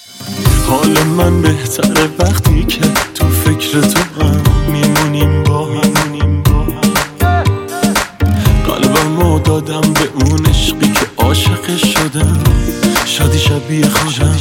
حال من بهتره وقتی که تو فکر تو هم میمونیم با هم. قلبمو دادم به اون عشقی که عاشقش شدم، شادی شبیه خودم.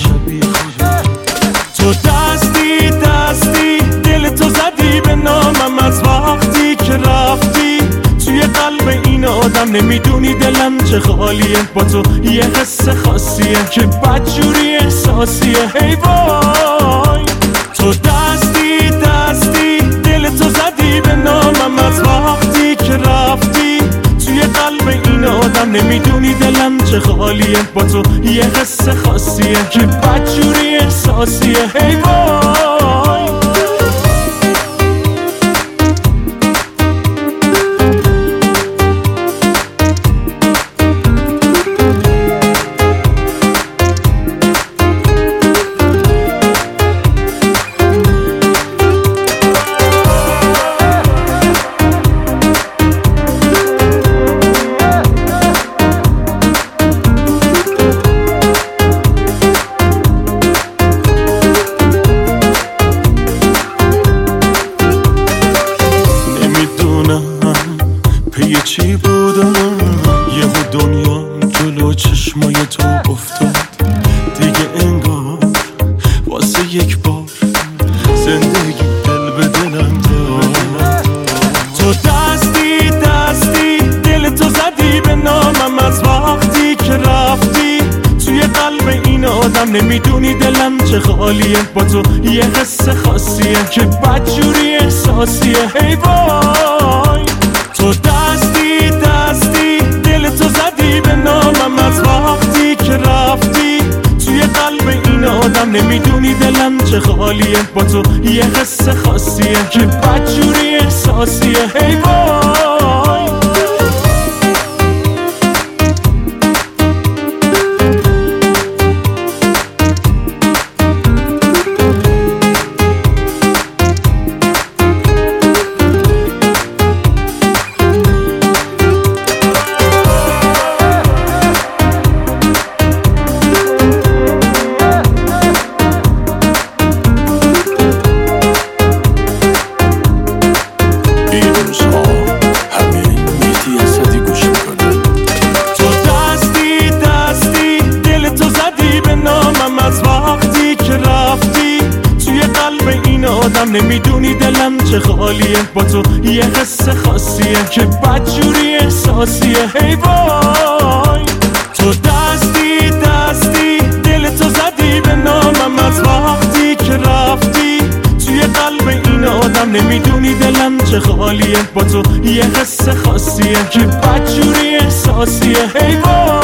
تو دستی دل تو زدی به نامم از وقتی که رفتی توی قلب این آدم. نمیدونی دلم چه خالیه، با تو یه حس خاصیه که بدجوری احساسیه. ای وای تو دستی دل تو زدی به نامم از وقتی که رفتی توی قلب این آدم. نمیدونی دلم چه خالیه، با تو یه حس خاصیه که بدجوری احساسیه. ای وای یه چی بودم، یهو دنیا جلو چشمای تو افتاد. دیگه انگار واسه یک بار زندگی دل به دلم داد. تو دستی دل تو زدی به نامم از وقتی که رفتی توی قلب این آدم. نمیدونی دلم چه خالیه، با تو یه حس خاصیه که بدجوری احساسیه. ای وای تو دستی دل تو زدی به نامم از وقتی که رفتی توی قلب این آدم. نمیدونی دلم چه خالیه، با تو یه حس خاصیه که بدجوری احساسیه. ای وای نمیدونی دلم چه خالیه، با تو یه حس خاصیه که بدجوری احساسیه. ای وای تو دستی دل تو زدی به نامم از وقتی که رفتی توی قلب این آدم. نمیدونی دلم چه خالیه، با تو یه حس خاصیه که بدجوری احساسیه. ای وای